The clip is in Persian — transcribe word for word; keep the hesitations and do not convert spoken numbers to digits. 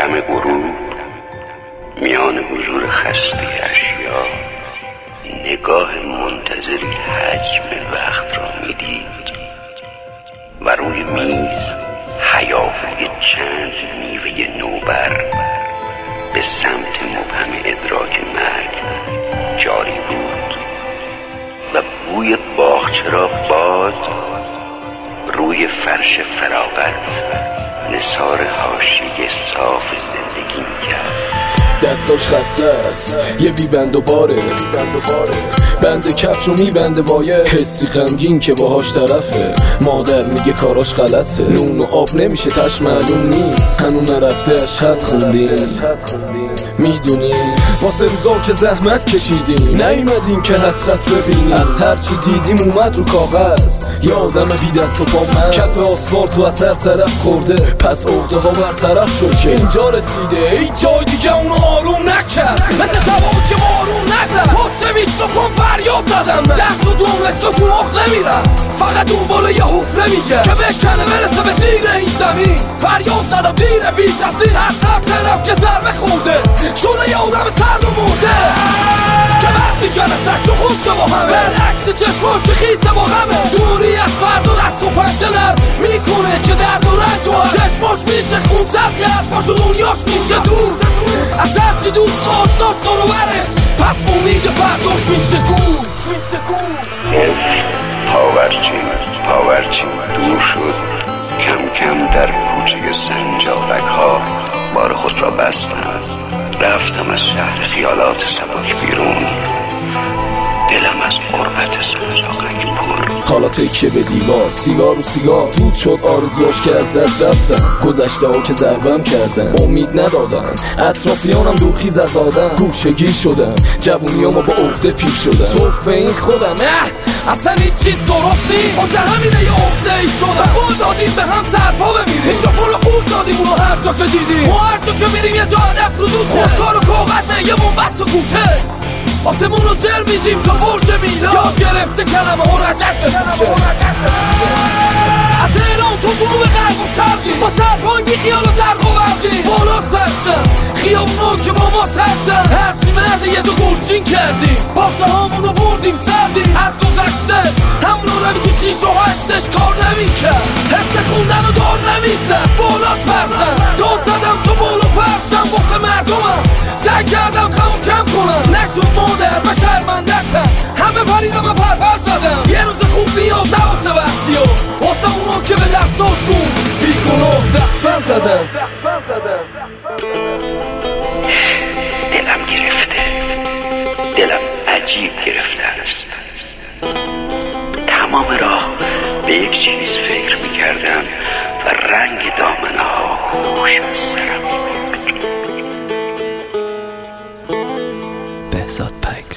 دم غروب میان حضور خسته اشیا نگاه منتظری حجم وقت را میدید و روی میز هیاهوی چند میوه نوبر به سمت مبهم ادراک مرگ جاری بود و بوی باغچه را باد روی فرش فراغت نثار حاشیه صاف زندگی میکرد. دستاش خسته است یه بی بند و باره، بند کفش رو میبنده با یه حسی غمگین که باهاش طرفه. مادر میگه کاراش غلطه، نون و آب نمیشه تش معلوم نیست، هنون نرفته اشهد خوندیم میدونی واسه روزا که زحمت کشیدیم نیومدیم که حسرت ببینیم. از هرچی دیدیم اومد رو کاغذ یه آدم بی دست و پا من کف آسفالت و از هر طرف خورده، پس عقده ها برطرف شد که اینجا رسیده. ای جای دیگه اونو آروم نکرد مثل شبا که بارون نزد، پشت میکروفون فریاد زدم من دست و دومشکا تو مخ نمیرم، فقط اون بالا یه حفره میگه که بکنه برسه به زیر این زمین. فریاد زدم دیر بیش از این، از هر طرف که ضربه خورده شده یه آدم سرد و مرده که وقتی جلسش رو خوش که با همه برعکس چشماش که خیسه با غمه. دوری از فرد و دست و پنجه نرم میکنه که درد و رنج و چشماش میشه خون زد که حرفاش و دنیاش میشه دور از هرچی دوست داشت داشت رو برش، پس امید فرداش میشه کور. پاورچین پاورچین دور شد، کم کم در کوچه سنجاقک ها بار خود را بستم. رفتم از شهر خیالات سبک بیرون، دلم از قربت سنجاقک پر. حالا تکیه به دیوار، سیگار و سیگار دود شد آرزوهاش که از دست رفتن، گذشته ها که ضربم کردن امید ندادن، اطرافیانم دوخیز از آدم گوشگیر شدن، جوونیامو با عقده پیر شدن، صفه این خودم اه اصلا هیچ چیز درست نیست، واسه همینه یه عقده ای شدن. قول دادیم به هم سرپا بمیریم، ایشافون رو خود دادیم اونو هر جا که دیدیم، ما هر جا که میریم یه جا هدف رو دوسته، خودکار و کاغذه یه بومبست و کوچه آسمون رو جر میدیم تا برج میلاد، یاد گرفته کلمه ها رجست بپوشه. حتی ایران تو جنوب غرب و شرقی با سرپانگی خیال و زرق و برقی بالاست برشم خیابونو که با ما سرشم، هرچی مرده یه دو گلچین کردیم، باخته هامونو بردیم سردیم از گذشته همونو روی که شیش و هشتش کار نمیکرد، حس خوندن و دار نمیزد بالاست برشم، داد زدم تو بالا پرشم واسه مردمم، سعی کردم خمو کم کنم نشد مادر و شرمندتم، همه پریدم و پرپر زدم، یه روز خوب بیاد نواسه وقتی ها واسه اونا که به دستاشون بیگناه دستبر زدم. دلم گرفته، دلم عجیب گرفته است. تمام راه به یک چیز فکر میکردم و رنگ دامنه ها هوش از سرم میبرد. بهزاد پک